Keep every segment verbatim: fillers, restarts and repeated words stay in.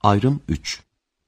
Ayrım üç.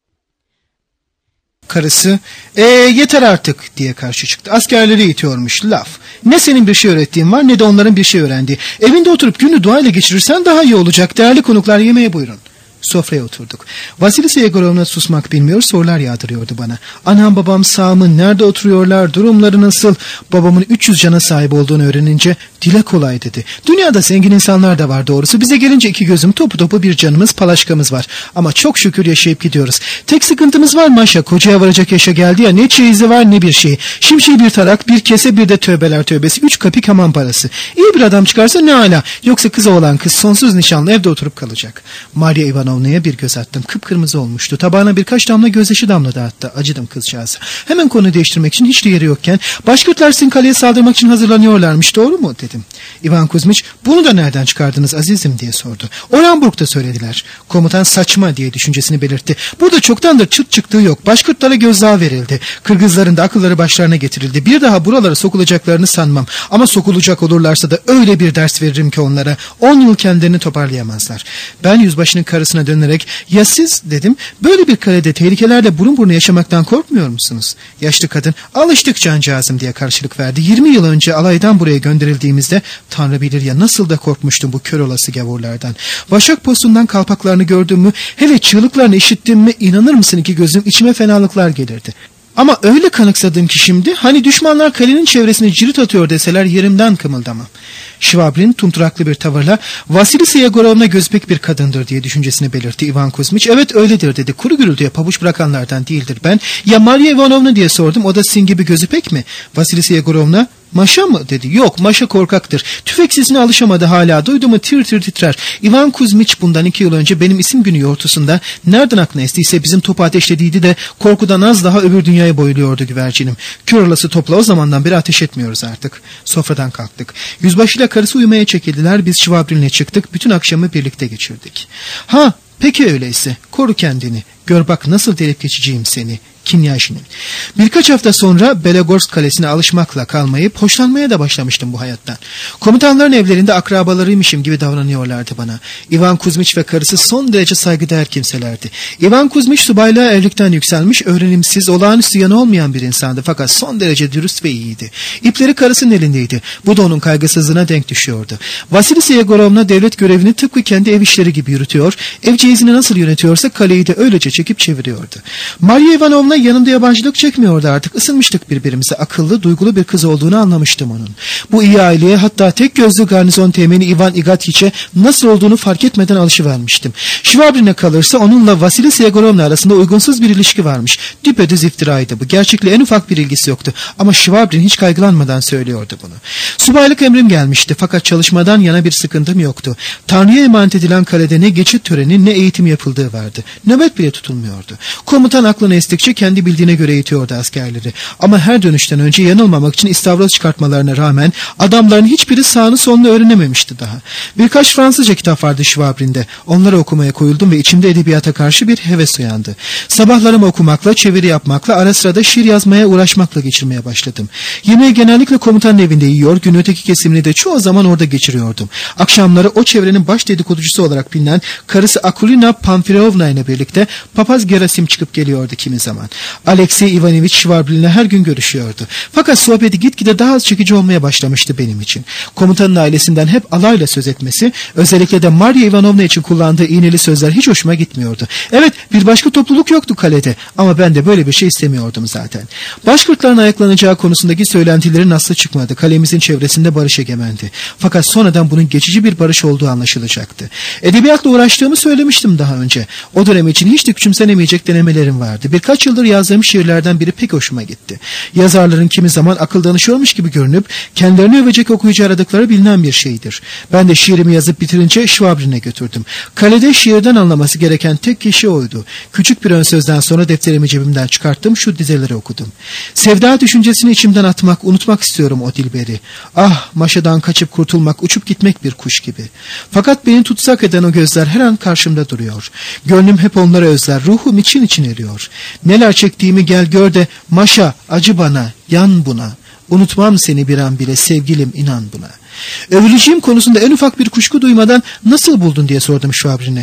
Karısı, ee, yeter artık diye karşı çıktı. Askerleri itiyormuş, laf. Ne senin bir şey öğrettiğin var ne de onların bir şey öğrendiği. Evinde oturup günü duayla geçirirsen daha iyi olacak. Değerli konuklar, yemeğe buyurun. Sofraya oturduk. Vasilisa Yegorovna susmak bilmiyor, sorular yağdırıyordu bana. Anam babam sağ mı, nerede oturuyorlar, durumları nasıl? Babamın üç yüz cana sahip olduğunu öğrenince dile kolay dedi. Dünyada zengin insanlar da var doğrusu. Bize gelince iki gözüm topu topu bir canımız, palaşkamız var. Ama çok şükür yaşayıp gidiyoruz. Tek sıkıntımız var Maşa. Kocaya varacak yaşa geldi ya, ne çeyizi var ne bir şey. Şimşi bir tarak, bir kese, bir de tövbeler tövbesi. Üç kapik hamam parası. İyi bir adam çıkarsa ne ala. Yoksa kız oğlan kız sonsuz nişanlı evde oturup kalacak. Maria Ivanovna'ya bir göz attım. Kıpkırmızı olmuştu. Tabağına birkaç damla gözyaşı damladı hatta. Acıdım kızcağıza. Hemen konu değiştirmek için hiç de yeri yokken, Başkırtlar sizin kaleye saldırmak için hazırlanıyorlarmış, doğru mu dedim. İvan Kuzmiç, bunu da nereden çıkardınız azizim diye sordu. Orenburg'da söylediler. Komutan saçma diye düşüncesini belirtti. Burada çoktandır çıt çıktığı yok. Başkırtlara gözdağı verildi. Kırgızların da akılları başlarına getirildi. Bir daha buralara sokulacaklarını sanmam. Ama sokulacak olurlarsa da öyle bir ders veririm ki onlara. On yıl kendilerini toparlayamazlar. Ben yüzbaşının karısına dönerek, ya siz dedim, böyle bir kalede tehlikelerle burun buruna yaşamaktan korkmuyor musunuz? Yaşlı kadın, alıştık cancağızım diye karşılık verdi. Yirmi yıl önce alaydan buraya gönderildiğimizde Tanrı bilir ya nasıl da korkmuştum bu kör olası gavurlardan. Vaşak postundan kalpaklarını gördüm mü, hele çığlıklarını işittim mi, inanır mısın ki gözüm içime fenalıklar gelirdi. Ama öyle kanıksadım ki şimdi, hani düşmanlar kalenin çevresine cirit atıyor deseler yerimden kımıldamam. Şvabrin tumturaklı bir tavırla, Vasilisa Yegorovna gözpek bir kadındır diye düşüncesini belirtti Ivan Kuzmiç. Evet öyledir dedi. Kuru gürültüye pabuç bırakanlardan değildir ben. Ya Maria Ivanovna diye sordum, o da sizin gibi gözü pek mi? Vasilisa Yegorovna, Maşa mı dedi. Yok, Maşa korkaktır. Tüfek sesine alışamadı hala. Duydu mu tir tir titrer. Ivan Kuzmiç bundan iki yıl önce benim isim günü yortusunda nereden aklına estiyse bizim topu ateşlediydi de korkudan az daha öbür dünyaya boyuluyordu güvercinim. Kör olası topla o zamandan beri ateş etmiyoruz artık. Sofradan kalktık. Yüzbaşıyla karısı uyumaya çekildiler. Biz Şvabrin'le çıktık. Bütün akşamı birlikte geçirdik. Ha, peki öyleyse. Koru kendini. Gör bak nasıl delip geçeceğim seni. Kinyaşinin. Birkaç hafta sonra Belogorsk kalesine alışmakla kalmayıp hoşlanmaya da başlamıştım bu hayattan. Komutanların evlerinde akrabalarıymışım gibi davranıyorlardı bana. Ivan Kuzmiç ve karısı son derece saygıdeğer kimselerdi. Ivan Kuzmiç subaylığa erlikten yükselmiş, öğrenimsiz, olağanüstü yanı olmayan bir insandı fakat son derece dürüst ve iyiydi. İpleri karısının elindeydi. Bu da onun kaygısızlığına denk düşüyordu. Vasilisa Yegorovna devlet görevini tıpkı kendi ev işleri gibi yürütüyor, ev çeyizini nasıl yönetiyorsa kaleyi de öylece çekip çeviriyordu. Maria Ivanovna yanımda yabancılık çekmiyordu artık. Isınmıştık birbirimize. Akıllı, duygulu bir kız olduğunu anlamıştım onun. Bu iyi aileye, hatta tek gözlü garnizon teğmeni Ivan Igatyiç'e nasıl olduğunu fark etmeden alışıvermiştim. Şvabrin'e kalırsa onunla Vasilisa Yegorovna arasında uygunsuz bir ilişki varmış. Düpedüz iftiraydı bu. Gerçekle en ufak bir ilgisi yoktu. Ama Şvabrin hiç kaygılanmadan söylüyordu bunu. Subaylık emrim gelmişti fakat çalışmadan yana bir sıkıntım yoktu. Tanrı'ya emanet edilen kalede ne geçit töreni ne eğitim yapıldığı vardı. Nöbet bile tutulmuyordu. Komutan aklını estikçe kendi bildiğine göre eğitiyordu askerleri. Ama her dönüşten önce yanılmamak için istavroz çıkartmalarına rağmen adamların hiçbiri sağını solunu öğrenememişti daha. Birkaç Fransızca kitap vardı Şvabrin'de. Onları okumaya koyuldum ve içimde edebiyata karşı bir heves uyandı. Sabahlarımı okumakla, çeviri yapmakla, ara sırada şiir yazmaya uğraşmakla geçirmeye başladım. Yemeği genellikle komutanın evinde yiyor, gün öteki kesimini de çoğu zaman orada geçiriyordum. Akşamları o çevrenin baş dedikoducusu olarak bilinen karısı Akulina Pamfilovna ile birlikte papaz Gerasim çıkıp geliyordu kimi zaman. Alexey Ivanovich Şvabrin'le her gün görüşüyordu. Fakat sohbeti gitgide daha az çekici olmaya başlamıştı benim için. Komutanın ailesinden hep alayla söz etmesi, özellikle de Maria Ivanovna için kullandığı iğneli sözler hiç hoşuma gitmiyordu. Evet, bir başka topluluk yoktu kalede ama ben de böyle bir şey istemiyordum zaten. Başkırtların ayaklanacağı konusundaki söylentilerin aslı çıkmadı. Kalemizin çevresinde barış egemendi. Fakat sonradan bunun geçici bir barış olduğu anlaşılacaktı. Edebiyatla uğraştığımı söylemiştim daha önce. O dönem için hiç de küçümsenemeyecek denemelerim vardı. Birkaç yıldır yazdığım şiirlerden biri pek hoşuma gitti. Yazarların kimi zaman akıl danışıyormuş gibi görünüp kendilerini övecek okuyucu aradıkları bilinen bir şeydir. Ben de şiirimi yazıp bitirince Şvabrin'e götürdüm. Kalede şiirden anlaması gereken tek kişi oydu. Küçük bir ön sözden sonra defterimi cebimden çıkarttım, şu dizeleri okudum. Sevda düşüncesini içimden atmak, unutmak istiyorum o dilberi. Ah, Maşa'dan kaçıp kurtulmak, uçup gitmek bir kuş gibi. Fakat beni tutsak eden o gözler her an karşımda duruyor. Gönlüm hep onları özler, ruhum için için eriyor. Neler çektiğimi gel gör de Maşa, acı bana, yan buna. Unutmam seni bir an bile sevgilim, inan buna. Övüleceğim konusunda en ufak bir kuşku duymadan nasıl buldun diye sordum Şvabrin'e.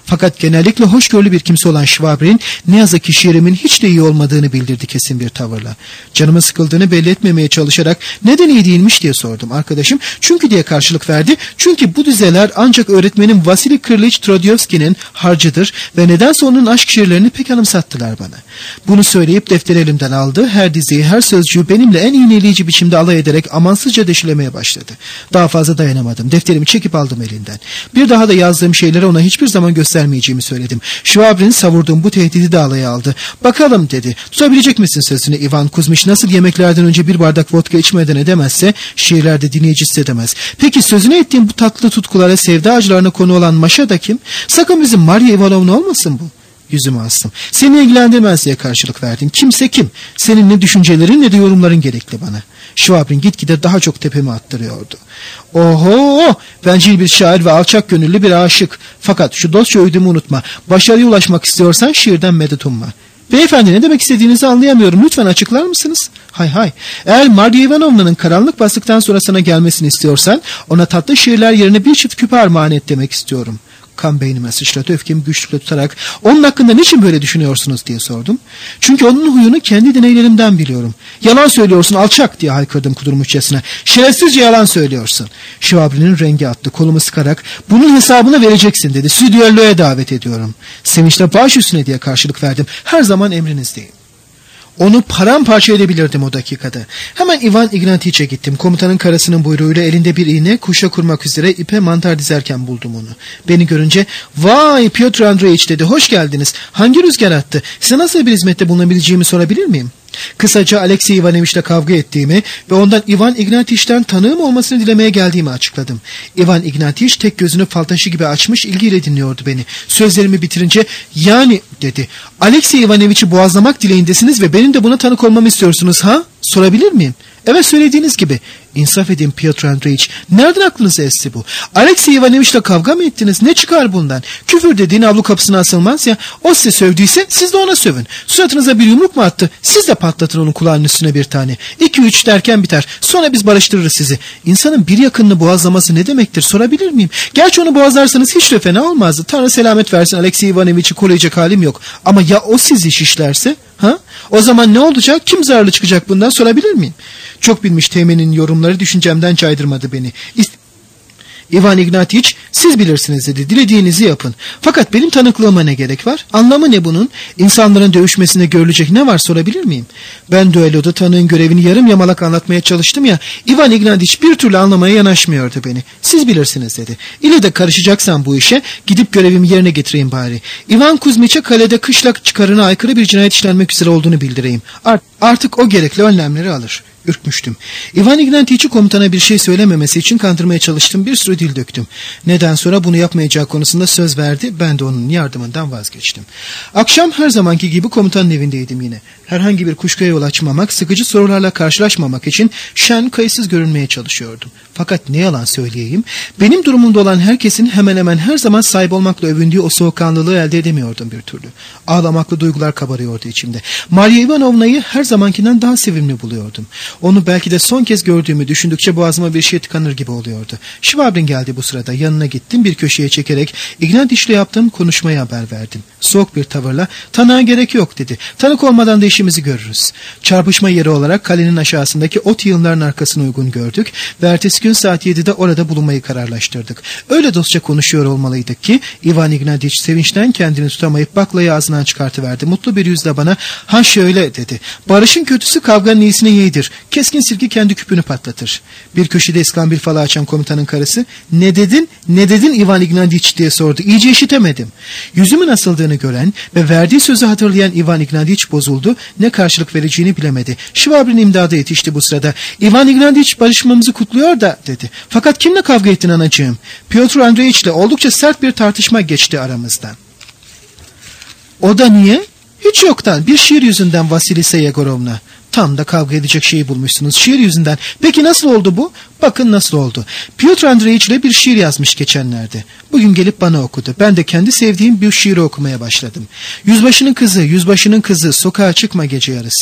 Fakat genellikle hoşgörülü bir kimse olan Şvabrin ne yazık ki şiirimin hiç de iyi olmadığını bildirdi kesin bir tavırla. Canımı sıkıldığını belli etmemeye çalışarak neden iyi değilmiş diye sordum. Arkadaşım çünkü diye karşılık verdi. Çünkü bu dizeler ancak öğretmenim Vasily Kirilich Trodyovski'nin harcıdır ve nedense onun aşk şiirlerini pek anımsattılar bana. Bunu söyleyip defteri elimden aldı. Her dizeyi, her sözcüğü benimle en iğneleyici biçimde alay ederek amansızca deşilemeye başladı. Daha fazla dayanamadım. Defterimi çekip aldım elinden. Bir daha da yazdığım şeyleri ona hiçbir zaman göstermeyeceğimi söyledim. Şvabrin savurduğum bu tehdidi de alaya aldı. Bakalım dedi. Tutabilecek misin sözünü Ivan Kuzmiç nasıl yemeklerden önce bir bardak vodka içmeden edemezse şiirlerde dinleyici hissedemez. Peki sözünü ettiğim bu tatlı tutkulara, sevda acılarına konu olan Maşa da kim? Sakın bizim Maria Ivanovna olmasın bu. Yüzümü astım. Seni ilgilendirmez diye karşılık verdin. Kimse kim? Senin ne düşüncelerin ne de yorumların gerekli bana. Şvabrin gitgide daha çok tepemi attırıyordu. Oho! Bencil bir şair ve alçak gönüllü bir aşık. Fakat şu dostça öğüdümü unutma. Başarıya ulaşmak istiyorsan şiirden medet umma. Beyefendi ne demek istediğinizi anlayamıyorum. Lütfen açıklar mısınız? Hay hay. Eğer Maria Ivanovna'nın karanlık bastıktan sonra sana gelmesini istiyorsan ona tatlı şiirler yerine bir çift küpe armağan et demek istiyorum. Kan beynime sıçradı, öfkemi güçlükle tutarak onun hakkında niçin böyle düşünüyorsunuz diye sordum. Çünkü onun huyunu kendi deneylerimden biliyorum. Yalan söylüyorsun alçak diye haykırdım kudurmuşçasına. Şerefsizce yalan söylüyorsun. Şvabrin'in rengi attı, kolumu sıkarak bunun hesabını vereceksin dedi. Sizi düelloya davet ediyorum. Sevinçle baş üstüne diye karşılık verdim. Her zaman emrinizdeyim. Onu paramparça edebilirdim o dakikada. Hemen Ivan Ignatiç'e gittim. Komutanın karısının buyruğuyla elinde bir iğne kuşa kurmak üzere ipe mantar dizerken buldum onu. Beni görünce vay Piotr Andreevich dedi. Hoş geldiniz. Hangi rüzgar attı? Size nasıl bir hizmette bulunabileceğimi sorabilir miyim? Kısaca Alexey Ivanovich'le kavga ettiğimi ve ondan Ivan Ignatiç'ten tanığım olmasını dilemeye geldiğimi açıkladım. Ivan Ignatiç tek gözünü fal taşı gibi açmış ilgiyle dinliyordu beni. Sözlerimi bitirince yani dedi. Alexey Ivanovich'i boğazlamak dileğindesiniz ve benim de buna tanık olmamı istiyorsunuz ha? Sorabilir miyim? Evet söylediğiniz gibi. İnsaf edin Piotr Andreevich. Nereden aklınıza esti bu? Alexey Ivanovich'le kavga mı ettiniz? Ne çıkar bundan? Küfür dediğin avlu kapısına asılmaz ya. O size sövdüyse siz de ona sövün. Suratınıza bir yumruk mu attı? Siz de patlatın onun kulağının üstüne bir tane. İki üç derken biter. Sonra biz barıştırırız sizi. İnsanın bir yakınını boğazlaması ne demektir? Sorabilir miyim? Gerçi onu boğazlarsanız hiç de fena olmazdı. Tanrı selamet versin Alexey Ivanovich'i koruyacak halim yok. Ama ya o sizi şişlerse? Ha? O zaman ne olacak? Kim zararlı çıkacak bundan sorabilir miyim? Çok bilmiş Teğmen'in yorumları düşüncemden caydırmadı beni. İst Ivan Ignatiç siz bilirsiniz dedi. Dilediğinizi yapın. Fakat benim tanıklığıma ne gerek var? Anlamı ne bunun? İnsanların dövüşmesinde görülecek ne var sorabilir miyim? Ben düelloda tanığın görevini yarım yamalak anlatmaya çalıştım ya. Ivan Ignatiç bir türlü anlamaya yanaşmıyordu beni. Siz bilirsiniz dedi. İle de karışacaksan bu işe gidip görevimi yerine getireyim bari. Ivan Kuzmiç'e kalede kışlak çıkarına aykırı bir cinayet işlenmek üzere olduğunu bildireyim. Art artık o gerekli önlemleri alır. Ürkmüştüm. Ivan Ignatiç'i komutana bir şey söylememesi için kandırmaya çalıştım. Bir sürü dil döktüm. Neden sonra bunu yapmayacağı konusunda söz verdi. Ben de onun yardımından vazgeçtim. Akşam her zamanki gibi komutanın evindeydim yine. Herhangi bir kuşkuya yol açmamak, sıkıcı sorularla karşılaşmamak için şen, kayıtsız görünmeye çalışıyordum. Fakat ne yalan söyleyeyim, benim durumumda olan herkesin hemen hemen her zaman sahip olmakla övündüğü o soğukkanlılığı elde edemiyordum bir türlü. Ağlamaklı duygular kabarıyordu içimde. Maria Ivanovna'yı her zamankinden daha sevimli buluyordum. Onu belki de son kez gördüğümü düşündükçe boğazıma bir şey tıkanır gibi oluyordu. Şvabrin geldi bu sırada. Yanına gittim, bir köşeye çekerek Ignatiç'le yaptığım konuşmayı haber verdim. Soğuk bir tavırla tanığa gerek yok dedi. Tanık olmadan da işimizi görürüz. Çarpışma yeri olarak kalenin aşağısındaki ot yığınlarının arkasına uygun gördük ve ertesi gün saat yedide orada bulunmayı kararlaştırdık. Öyle dostça konuşuyor olmalıydık ki Ivan Ignatiç sevinçten kendini tutamayıp baklayı ağzından çıkartıverdi. Mutlu bir yüzle bana ha şöyle dedi. Barışın kötüsü kavganın iyisine yeğdir. Keskin silki kendi küpünü patlatır. Bir köşede iskambil falı açan komutanın karısı ne dedin ne dedin Ivan Ignatiç diye sordu. İyice işitemedim. Yüzümün asıldığını gören ve verdiği sözü hatırlayan Ivan Ignatiç bozuldu. Ne karşılık vereceğini bilemedi. Şvabrin imdada yetişti bu sırada. Ivan Ignatiç barışmamızı kutluyor da dedi. Fakat kimle kavga ettin anacığım? Piotr Andreevich'le oldukça sert bir tartışma geçti aramızdan. O da niye? Hiç yoktan bir şiir yüzünden Vasilisa Yegorovna. Tam da kavga edecek şeyi bulmuşsunuz şiir yüzünden. Peki nasıl oldu bu? Bakın nasıl oldu. Piotr Andreevich ile bir şiir yazmış geçenlerde. Bugün gelip bana okudu. Ben de kendi sevdiğim bir şiiri okumaya başladım. Yüzbaşının kızı, yüzbaşının kızı, sokağa çıkma gece yarısı.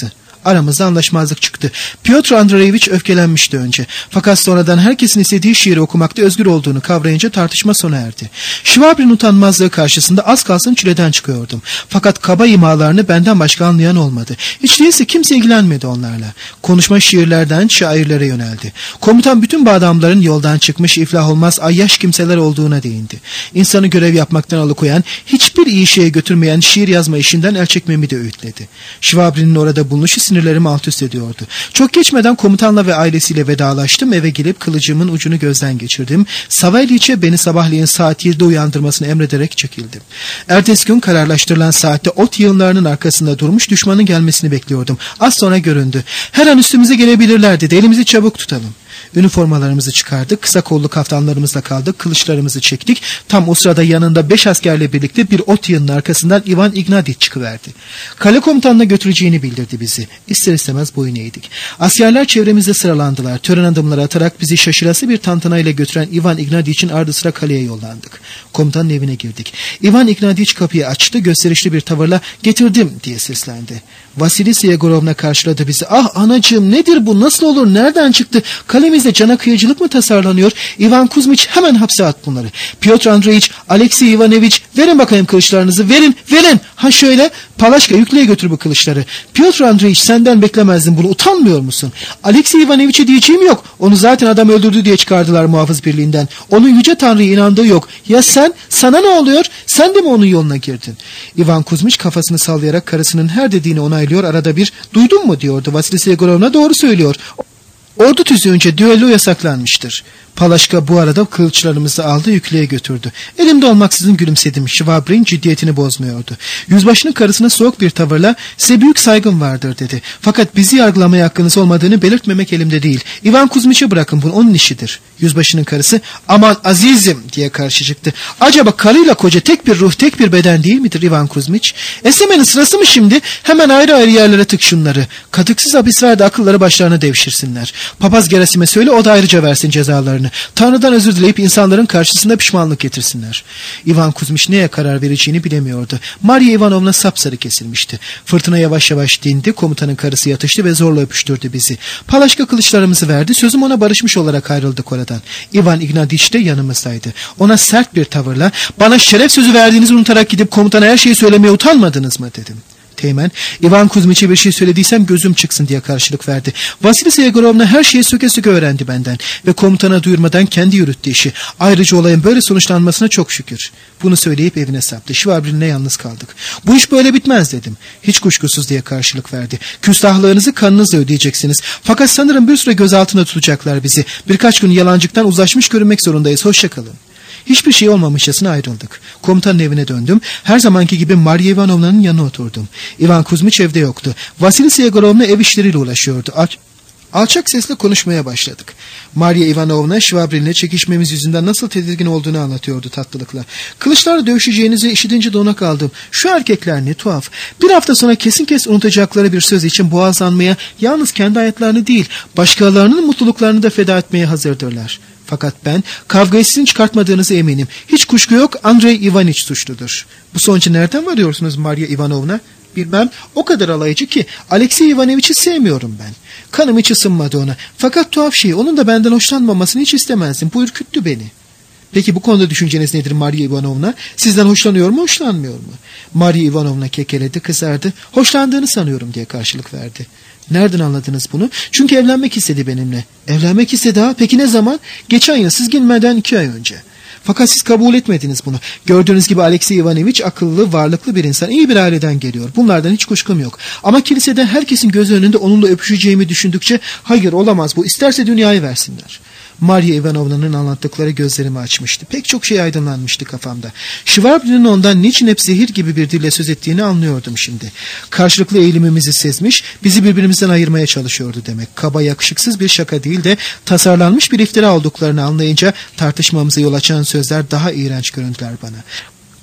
Aramızda anlaşmazlık çıktı. Piotr Andreevich öfkelenmişti önce. Fakat sonradan herkesin istediği şiiri okumakta özgür olduğunu kavrayınca tartışma sona erdi. Şvabrin utanmazlığı karşısında az kalsın çileden çıkıyordum. Fakat kaba imalarını benden başka anlayan olmadı. Hiç değilse kimse ilgilenmedi onlarla. Konuşma şiirlerden şairlere yöneldi. Komutan bütün bu adamların yoldan çıkmış, iflah olmaz ayyaş kimseler olduğuna değindi. İnsanı görev yapmaktan alıkoyan, hiçbir iyi şeye götürmeyen şiir yazma işinden el çekmemi de öğütledi. Şvabrin'in orada bulunuşu sinirlerimi alt üst ediyordu. Çok geçmeden komutanla ve ailesiyle vedalaştım. Eve gelip kılıcımın ucunu gözden geçirdim. Savalyiç'e beni sabahleyin saat yedide uyandırmasını emrederek çekildim. Ertesi gün kararlaştırılan saatte ot yığınlarının arkasında durmuş düşmanın gelmesini bekliyordum. Az sonra göründü. Her an üstümüze gelebilirler dedi. Elimizi çabuk tutalım. Üniformalarımızı çıkardık, kısa kollu kaftanlarımızla kaldık, kılıçlarımızı çektik. Tam o sırada yanında beş askerle birlikte bir ot yığının arkasından Ivan Ignatiç çıkıverdi. Kale komutanına götüreceğini bildirdi bizi. İster istemez boyun eğdik. Askerler çevremizde sıralandılar. Tören adımları atarak bizi şaşırası bir tantanayla götüren Ivan Ignatiç'in ardı sıra kaleye yollandık. Komutanın evine girdik. Ivan Ignatiç kapıyı açtı, gösterişli bir tavırla "Getirdim" diye seslendi. Vasilisa Yegorovna karşıladı bizi. "Ah anacığım, nedir bu? Nasıl olur? Nereden çıktı? Kalemizde cana kıyıcılık mı tasarlanıyor? Ivan Kuzmiç, hemen hapse at bunları. Piotr Andreevich, Alexey Ivanovich, verin bakayım kılıçlarınızı, verin, verin. Ha şöyle, Palaşka, yükleye götür bu kılıçları. Piotr Andreevich, senden beklemezdim bunu, utanmıyor musun? Alexey Ivanovich'e diyeceğim yok. Onu zaten adam öldürdü diye çıkardılar muhafız birliğinden. Onun yüce Tanrı'ya inandığı yok. Ya sen? Sana ne oluyor? Sen de mi onun yoluna girdin?" Ivan Kuzmiç kafasını sallayarak karısının her dediğini onaylıyor, arada bir "Duydun mu?" diyordu. Vasilisa Yegorovna doğru söylüyor. Ordu tüzüğünce düello yasaklanmıştır. Palaşka bu arada kılıçlarımızı aldı, yükleye götürdü. Elimde olmaksızın gülümsedim. Şvabrin ciddiyetini bozmuyordu. Yüzbaşının karısına soğuk bir tavırla "Size büyük saygım vardır" dedi. "Fakat bizi yargılamaya hakkınız olmadığını belirtmemek elimde değil. Ivan Kuzmiç'e bırakın, bunu onun işidir." Yüzbaşının karısı "Aman azizim" diye karşı çıktı. "Acaba karıyla koca tek bir ruh, tek bir beden değil midir Ivan Kuzmiç? Esnemenin sırası mı şimdi? Hemen ayrı ayrı yerlere tık şunları. Katıksız hapis ver de akılları başlarına devşirsinler. Papaz Gerasim'e söyle, o da ayrıca versin cezalarını. Tanrı'dan özür dileyip insanların karşısında pişmanlık getirsinler." Ivan Kuzmiç neye karar vereceğini bilemiyordu. Maria Ivanovna sapsarı kesilmişti. Fırtına yavaş yavaş dindi, komutanın karısı yatıştı ve zorla öpüştürdü bizi. Palaşka kılıçlarımızı verdi, sözüm ona barışmış olarak ayrıldık oradan. Ivan Ignatiç de yanımızdaydı. Ona sert bir tavırla "Bana şeref sözü verdiğinizi unutarak gidip komutana her şeyi söylemeye utanmadınız mı?" dedim. Teğmen, "Ivan Kuzmiç'e bir şey söylediysem gözüm çıksın" diye karşılık verdi. Vasilisa Yegorovna her şeyi söke söke öğrendi benden ve komutana duyurmadan kendi yürüttü işi. Ayrıca olayın böyle sonuçlanmasına çok şükür. Bunu söyleyip evine saptı. Şvabrin'le yalnız kaldık. "Bu iş böyle bitmez" dedim. "Hiç kuşkusuz" diye karşılık verdi. "Küstahlığınızı kanınızla ödeyeceksiniz. Fakat sanırım bir süre gözaltında tutacaklar bizi. Birkaç gün yalancıktan uzlaşmış görünmek zorundayız. Hoşça kalın." Hiçbir şey olmamışçasına ayrıldık. Komutanın evine döndüm. Her zamanki gibi Maria Ivanovna'nın yanına oturdum. Ivan Kuzmiç evde yoktu. Vasilisa Yegorovna ev işleriyle uğraşıyordu. Al Alçak sesle konuşmaya başladık. Maria Ivanovna Şvabrin'le çekişmemiz yüzünden nasıl tedirgin olduğunu anlatıyordu tatlılıkla. "Kılıçlarla dövüşeceğinizi işitince dona kaldım. Şu erkekler ne tuhaf. Bir hafta sonra kesin kes unutacakları bir söz için boğazlanmaya, yalnız kendi hayatlarını değil, başkalarının mutluluklarını da feda etmeye hazırdırlar. Fakat ben kavgayı sizin çıkartmadığınızı eminim. Hiç kuşku yok, Andrei Ivaniç suçludur." "Bu sonucu nereden varıyorsunuz Maria Ivanovna?" "Bilmem, o kadar alaycı ki Alexey Ivanovich'i sevmiyorum ben. Kanım hiç ısınmadı ona. Fakat tuhaf şey, onun da benden hoşlanmamasını hiç istemezdim. Bu ürküttü beni." "Peki bu konuda düşünceniz nedir Maria Ivanovna? Sizden hoşlanıyor mu, hoşlanmıyor mu?" Maria Ivanovna kekeledi, kızardı. "Hoşlandığını sanıyorum" diye karşılık verdi. "Nereden anladınız bunu?" "Çünkü evlenmek istedi benimle." "Evlenmek istedi ha? Peki ne zaman?" "Geçen yıl, siz gelmeden iki ay önce." "Fakat siz kabul etmediniz bunu. Gördüğünüz gibi Alexey Ivanoviç akıllı, varlıklı bir insan. İyi bir aileden geliyor. Bunlardan hiç kuşkum yok. Ama kilisede herkesin gözü önünde onunla öpüşeceğimi düşündükçe hayır olamaz bu. İsterse dünyayı versinler." Maria Ivanovna'nın anlattıkları gözlerimi açmıştı. Pek çok şey aydınlanmıştı kafamda. Şvabrin'in ondan niçin hep zehir gibi bir dille söz ettiğini anlıyordum şimdi. Karşılıklı eğilimimizi sezmiş, bizi birbirimizden ayırmaya çalışıyordu demek. Kaba, yakışıksız bir şaka değil de tasarlanmış bir iftira olduklarını anlayınca tartışmamıza yol açan sözler daha iğrenç göründüler bana.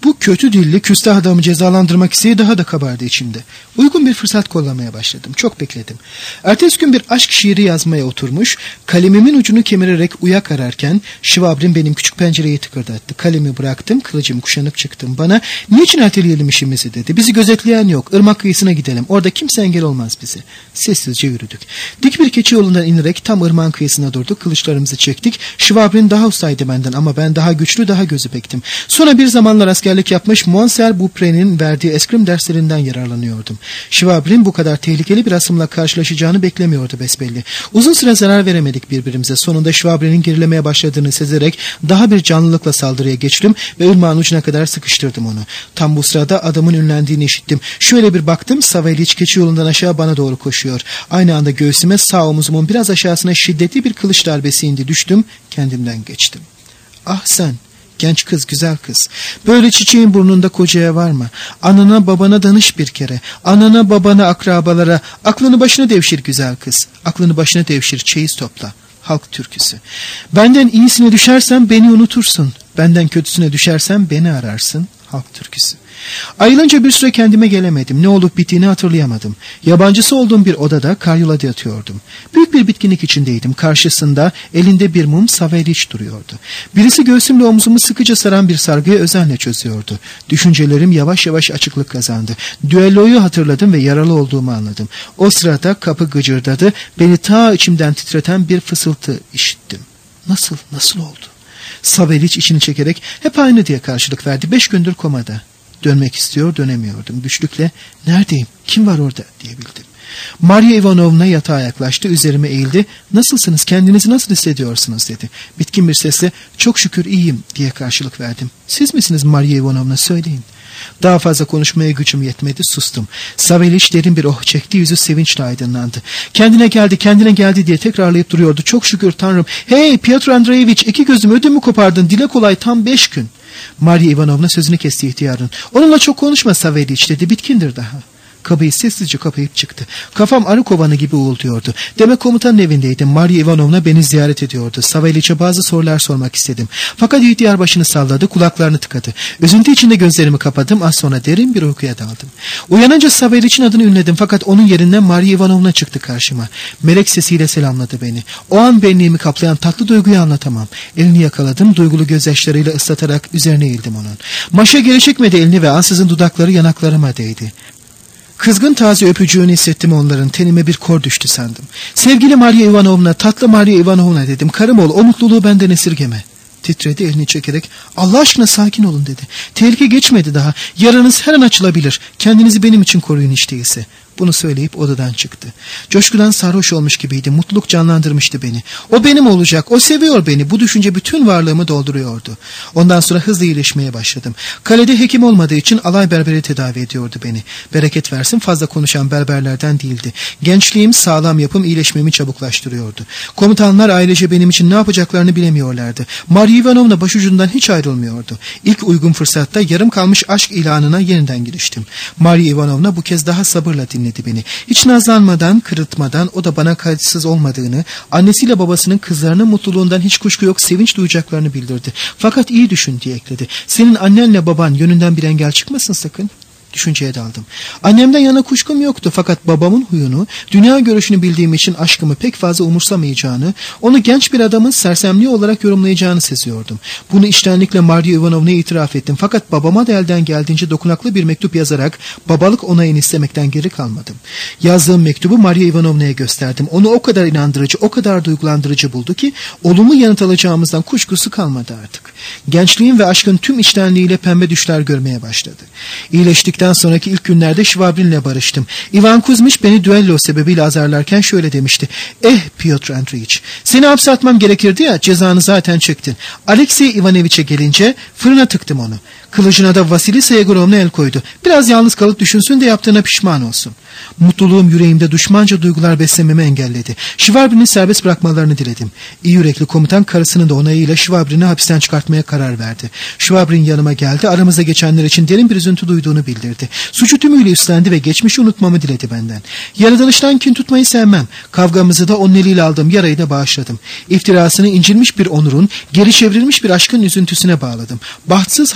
Bu kötü dilli küstah adamı cezalandırmak isteği daha da kabardı içimde. Uygun bir fırsat kollamaya başladım. Çok bekledim. Ertesi gün bir aşk şiiri yazmaya oturmuş, kalemimin ucunu kemirerek uyak ararken Şivabrin benim küçük pencereyi tıkırdattı. Kalemi bıraktım, kılıcımı kuşanıp çıktım. Bana niçin erteleyelim işimizi dedi. Bizi gözetleyen yok. Irmak kıyısına gidelim. Orada kimse engel olmaz bize. Sessizce yürüdük. Dik bir keçi yolundan inerek tam ırmağın kıyısına durduk. Kılıçlarımızı çektik. Şivabrin daha ustaydı benden ama ben daha güçlü, daha gözü pektim. Sonra bir zamanlar askerlik yapmış Monsieur Beaupré'nin verdiği eskrim derslerinden yararlanıyordum. Şivabrin bu kadar tehlikeli bir asımla karşılaşacağını beklemiyordu besbelli. Uzun süre zarar veremedik birbirimize. Sonunda Şivabrin'in gerilemeye başladığını sezerek daha bir canlılıkla saldırıya geçtim ve ırmağın ucuna kadar sıkıştırdım onu. Tam bu sırada adamın ünlendiğini işittim. Şöyle bir baktım, Saveliç keçi yolundan aşağı bana doğru koşuyor. Aynı anda göğsüme sağ omuzumun biraz aşağısına şiddetli bir kılıç darbesi indi. Düştüm, kendimden geçtim. Ah sen! Genç kız, güzel kız. Böyle çiçeğin burnunda kocaya varma. Anana babana danış bir kere. Anana babana akrabalara. Aklını başına devşir güzel kız. Aklını başına devşir, çeyiz topla. Halk türküsü. Benden iyisine düşersen beni unutursun. Benden kötüsüne düşersen beni ararsın. Halk türküsü. Ayılınca bir süre kendime gelemedim. Ne olup bittiğini hatırlayamadım. Yabancısı olduğum bir odada karyolada yatıyordum. Büyük bir bitkinlik içindeydim. Karşısında elinde bir mum Saveliç duruyordu. Birisi göğsümle omzumu sıkıca saran bir sargıyı özenle çözüyordu. Düşüncelerim yavaş yavaş açıklık kazandı. Düelloyu hatırladım ve yaralı olduğumu anladım. O sırada kapı gıcırdadı. Beni ta içimden titreten bir fısıltı işittim. Nasıl, nasıl oldu? Saveliç içini çekerek hep aynı diye karşılık verdi. Beş gündür komada. Dönmek istiyor, dönemiyordum. Güçlükle neredeyim, kim var orada diyebildim. Maria Ivanovna yatağa yaklaştı, üzerime eğildi. Nasılsınız, kendinizi nasıl hissediyorsunuz dedi. Bitkin bir sesle çok şükür iyiyim diye karşılık verdim. Siz misiniz Maria Ivanovna, söyleyin. Daha fazla konuşmaya gücüm yetmedi, sustum. Saveliç derin bir oh çekti, yüzü sevinçle aydınlandı. Kendine geldi, kendine geldi diye tekrarlayıp duruyordu. Çok şükür Tanrım. Hey Piotr Andreevich, iki gözüm ödümü kopardın, dile kolay tam beş gün. Maria Ivanovna sözünü kesti ihtiyarın. Onunla çok konuşma Saveliç dedi, bitkindir daha. Kapıyı sessizce kapayıp çıktı. Kafam arı kovanı gibi uğulduyordu. Demek komutanın evindeydim. Maria Ivanovna beni ziyaret ediyordu. Saveliç'e bazı sorular sormak istedim. Fakat ihtiyar başını salladı, kulaklarını tıkadı. Üzüntü içinde gözlerimi kapadım. Az sonra derin bir uykuya daldım. Uyanınca Saveliç'in adını ünledim. Fakat onun yerine Maria Ivanovna çıktı karşıma. Melek sesiyle selamladı beni. O an benliğimi kaplayan tatlı duyguyu anlatamam. Elini yakaladım. Duygulu gözyaşlarıyla ıslatarak üzerine eğildim onun. Maşa geri çekmedi elini ve ansızın dudakları yanaklarıma değdi. Kızgın taze öpücüğünü hissettim onların. Tenime bir kor düştü sandım. Sevgili Maria Ivanovna, tatlı Maria Ivanovna dedim. Karım ol, o mutluluğu benden esirgeme. Titredi, elini çekerek Allah aşkına sakin olun dedi. Tehlike geçmedi daha. Yaranız her an açılabilir. Kendinizi benim için koruyun hiç değilse. Bunu söyleyip odadan çıktı. Coşkudan sarhoş olmuş gibiydi. Mutluluk canlandırmıştı beni. O benim olacak. O seviyor beni. Bu düşünce bütün varlığımı dolduruyordu. Ondan sonra hızlı iyileşmeye başladım. Kalede hekim olmadığı için alay berberi tedavi ediyordu beni. Bereket versin, fazla konuşan berberlerden değildi. Gençliğim, sağlam yapım iyileşmemi çabuklaştırıyordu. Komutanlar ailece benim için ne yapacaklarını bilemiyorlardı. Maria Ivanovna başucundan hiç ayrılmıyordu. İlk uygun fırsatta yarım kalmış aşk ilanına yeniden giriştim. Maria Ivanovna bu kez daha sabırla dinledi beni. Hiç nazlanmadan, kırıtmadan, o da bana kayıtsız olmadığını, annesiyle babasının kızlarının mutluluğundan hiç kuşku yok, sevinç duyacaklarını bildirdi. Fakat iyi düşün diye ekledi. Senin annenle baban yönünden bir engel çıkmasın sakın. Düşünceye daldım. Annemden yana kuşkum yoktu fakat babamın huyunu, dünya görüşünü bildiğim için aşkımı pek fazla umursamayacağını, onu genç bir adamın sersemliği olarak yorumlayacağını seziyordum. Bunu içtenlikle Maria Ivanovna'ya itiraf ettim fakat babama da elden geldiğince dokunaklı bir mektup yazarak babalık onayını istemekten geri kalmadım. Yazdığım mektubu Maria Ivanovna'ya gösterdim. Onu o kadar inandırıcı, o kadar duygulandırıcı buldu ki olumlu yanıt alacağımızdan kuşkusu kalmadı artık. Gençliğin ve aşkın tüm içtenliğiyle pembe düşler görmeye başladı. İyileştikten sonraki ilk günlerde Şivabrin'le barıştım. Ivan Kuzmiç beni düello sebebiyle azarlarken şöyle demişti. Eh Piotr Andreevich, seni hapse atmam gerekirdi ya, cezanı zaten çektin. Alexey Ivanoviç'e gelince fırına tıktım onu. Kılıcına da Vasilisa Yegorovna el koydu. Biraz yalnız kalıp düşünsün de yaptığına pişman olsun. Mutluluğum yüreğimde düşmanca duygular beslememi engelledi. Şivabrin'i serbest bırakmalarını diledim. İyi yürekli komutan karısının da onayıyla Şivabrin'i hapisten çıkartmaya karar verdi. Şivabrin yanıma geldi. Aramızda geçenler için derin bir üzüntü duyduğunu bildirdi. Suçu tümüyle üstlendi ve geçmişi unutmamı diledi benden. Yaratılıştan kin tutmayı sevmem. Kavgamızı da onun eliyle aldığım yarayı da bağışladım. İftirasını incinmiş bir onurun, geri çevrilmiş bir aşkın üzüntüsüne bağladım. Bahtsız hasmımı işte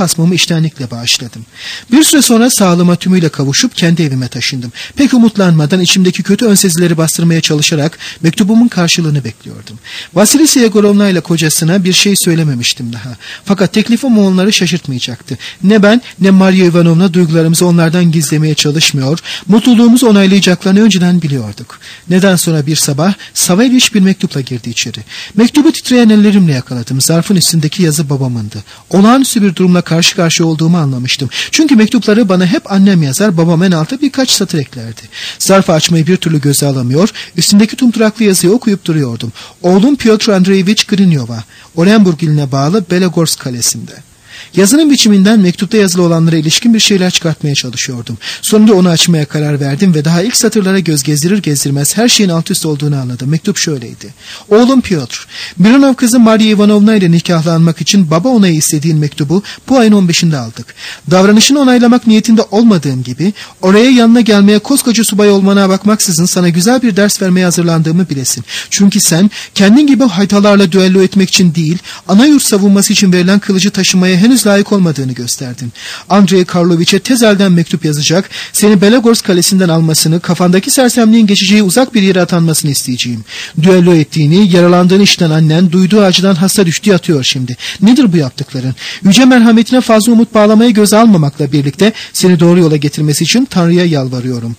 içtenlikle bağışladım. Bir süre sonra sağlığıma tümüyle kavuşup kendi evime taşındım. Pek umutlanmadan içimdeki kötü önsezileri bastırmaya çalışarak mektubumun karşılığını bekliyordum. Vasilisa Yegorovna ile kocasına bir şey söylememiştim daha. Fakat teklifim onları şaşırtmayacaktı. Ne ben ne Maria Ivanovna duygularımızı onlardan gizlemeye çalışmıyor, mutluluğumuzu onaylayacaklarını önceden biliyorduk. Neden sonra bir sabah Savelyiç bir mektupla girdi içeri. Mektubu titreyen ellerimle yakaladım. Zarfın üstündeki yazı babamındı. Olağanüstü bir durumla karşı karşıya olduğumu anlamıştım. Çünkü mektupları bana hep annem yazar, babam en alta birkaç satır eklerdi. Zarfı açmayı bir türlü göze alamıyor, üstündeki tumturaklı yazıyı okuyup duruyordum. Oğlum Pyotr Andreevich Grinyova, Orenburg iline bağlı Belogorsk kalesinde. Yazının biçiminden mektupta yazılı olanlara ilişkin bir şeyler çıkartmaya çalışıyordum. Sonunda onu açmaya karar verdim ve daha ilk satırlara göz gezdirir gezdirmez her şeyin alt üst olduğunu anladım. Mektup şöyleydi. Oğlum Pyotr, Mironov kızı Maria Ivanovna ile nikahlanmak için baba onayı istediğin mektubu bu ayın on beşinde aldık. Davranışını onaylamak niyetinde olmadığım gibi oraya yanına gelmeye koskoca subay olmana bakmaksızın sana güzel bir ders vermeye hazırlandığımı bilesin. Çünkü sen kendin gibi haytalarla düello etmek için değil, ana yurt savunması için verilen kılıcı taşımaya henüz layık olmadığını gösterdin. Andrei Karloviç'e tez elden mektup yazacak, seni Belogorsk kalesinden almasını, kafandaki sersemliğin geçeceği uzak bir yere atanmasını isteyeceğim. Düello ettiğini, yaralandığını işiten annen, duyduğu acıdan hasta düştü yatıyor şimdi. Nedir bu yaptıkların? Yüce merhametine fazla umut bağlamaya göze almamakla birlikte seni doğru yola getirmesi için Tanrı'ya yalvarıyorum.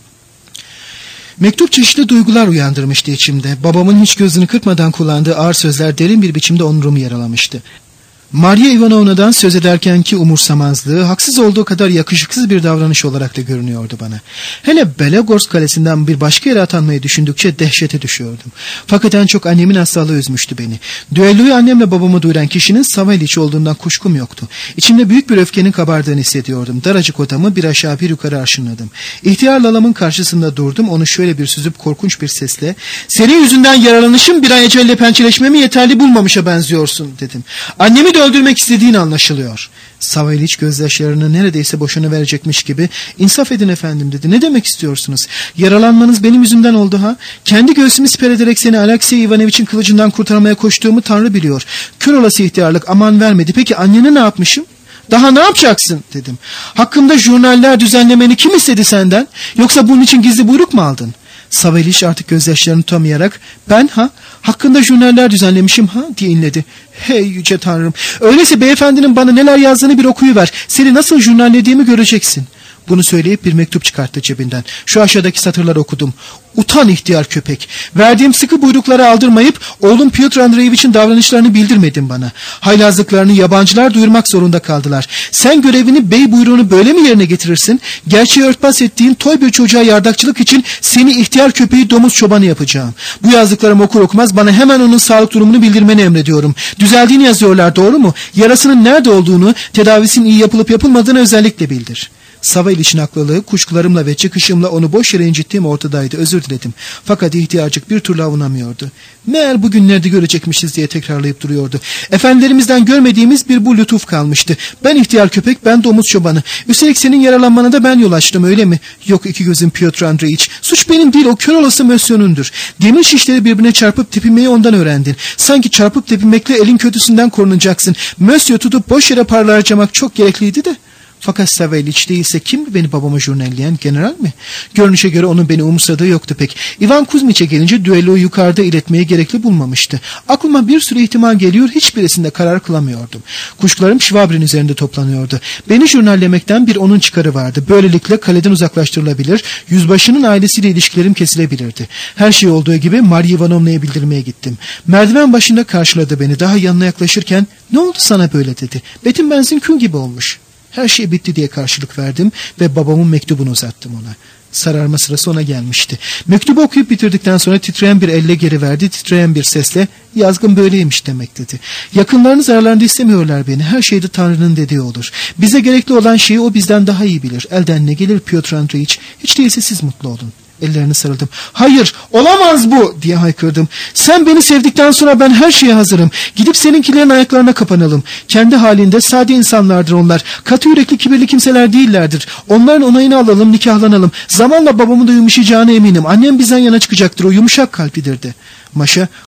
Mektup çeşitli duygular uyandırmıştı içimde. Babamın hiç gözünü kırpmadan kullandığı ağır sözler derin bir biçimde onurumu yaralamıştı. Maria Ivanovna'dan söz ederkenki umursamazlığı haksız olduğu kadar yakışıksız bir davranış olarak da görünüyordu bana. Hele Belogorsk kalesinden bir başka yere atanmayı düşündükçe dehşete düşüyordum. Fakat en çok annemin hastalığı üzmüştü beni. Düelloyu annemle babama duyuran kişinin Savelyiç olduğundan kuşkum yoktu. İçimde büyük bir öfkenin kabardığını hissediyordum. Daracık odamı bir aşağı bir yukarı arşınladım. İhtiyar lalamın karşısında durdum. Onu şöyle bir süzüp korkunç bir sesle "Senin yüzünden yaralanışım bir ay ecelle pençeleşmemi yeterli bulmamışa benziyorsun," dedim. Annemi de öldürmek istediğin anlaşılıyor. Savelyiç gözyaşlarını neredeyse boşuna verecekmiş gibi "İnsaf edin efendim," dedi. "Ne demek istiyorsunuz? Yaralanmanız benim yüzümden oldu ha? Kendi göğsümü siper ederek seni Alexey Ivanovich'in kılıcından kurtarmaya koştuğumu Tanrı biliyor. Kör olası ihtiyarlık aman vermedi. Peki annene ne yapmışım?" "Daha ne yapacaksın?" dedim. "Hakkımda jurnaller düzenlemeni kim istedi senden? Yoksa bunun için gizli buyruk mu aldın?" Savelyiç artık gözyaşlarını tutamayarak "Ben ha? Hakkında jurnaller düzenlemişim ha?" diye inledi. "Hey yüce Tanrım, öyleyse beyefendinin bana neler yazdığını bir okuyuver. Seni nasıl jurnallediğimi göreceksin." Bunu söyleyip bir mektup çıkarttı cebinden. Şu aşağıdaki satırları okudum. "Utan ihtiyar köpek. Verdiğim sıkı buyrukları aldırmayıp oğlum Pyotr Andreevich'in davranışlarını bildirmedin bana. Haylazlıklarını yabancılar duyurmak zorunda kaldılar. Sen görevini, bey buyruğunu böyle mi yerine getirirsin? Gerçeği örtbas ettiğin toy bir çocuğa yardakçılık için seni ihtiyar köpeği domuz çobanı yapacağım. Bu yazdıklarımı okur okumaz bana hemen onun sağlık durumunu bildirmeni emrediyorum. Düzeldiğini yazıyorlar, doğru mu? Yarasının nerede olduğunu, tedavisinin iyi yapılıp yapılmadığını özellikle bildir." Savelyiç'in haklılığı, kuşkularımla ve çıkışımla onu boş yere incittiğim ortadaydı. Özür diledim. Fakat ihtiyarcık bir türlü avunamıyordu. Meğer bugünlerde görecekmişiz diye tekrarlayıp duruyordu. Efendilerimizden görmediğimiz bir bu lütuf kalmıştı. "Ben ihtiyar köpek, ben domuz çobanı. Üstelik senin yaralanmana da ben yol açtım, öyle mi?" "Yok iki gözüm Pyotr Andreevich. Suç benim değil, o kör olası Mösyö'nündür. Demir şişleri birbirine çarpıp tepinmeyi ondan öğrendin. Sanki çarpıp tepinmekle elin kötüsünden korunacaksın. Mösyö tutup boş yere para harcamak çok gerekliydi de." Fakat Savelyiç değilse kimdi beni babama jurnalleyen, general mi? Görünüşe göre onun beni umursadığı yoktu pek. Ivan Kuzmiç'e gelince düelloyu yukarıda iletmeyi gerekli bulmamıştı. Aklıma bir sürü ihtimal geliyor, hiçbirisinde karar kılamıyordum. Kuşkularım Şvabrin üzerinde toplanıyordu. Beni jurnallemekten bir onun çıkarı vardı. Böylelikle kaleden uzaklaştırılabilir, yüzbaşının ailesiyle ilişkilerim kesilebilirdi. Her şey olduğu gibi Maria Ivanovna'ya bildirmeye gittim. Merdiven başında karşıladı beni. Daha yanına yaklaşırken "Ne oldu sana böyle?" dedi. "Betim benzin kül gibi olmuş." Her şey bitti diye karşılık verdim ve babamın mektubunu uzattım ona. Sararma sırası ona gelmişti. Mektubu okuyup bitirdikten sonra titreyen bir elle geri verdi, titreyen bir sesle "Yazgın böyleymiş demek," dedi. "Yakınlarını zararlarında istemiyorlar beni. Her şeyde Tanrı'nın dediği olur. Bize gerekli olan şeyi o bizden daha iyi bilir. Elden ne gelir Pyotr Andreevich? Hiç değilse siz mutlu olun." Ellerine sarıldım. "Hayır, olamaz bu!" diye haykırdım. "Sen beni sevdikten sonra ben her şeye hazırım. Gidip seninkilerin ayaklarına kapanalım. Kendi halinde sade insanlardır onlar. Katı yürekli, kibirli kimseler değillerdir. Onların onayını alalım, nikahlanalım. Zamanla babamın da yumuşayacağına eminim. Annem bizden yana çıkacaktır. O yumuşak kalplidir," de. Maşa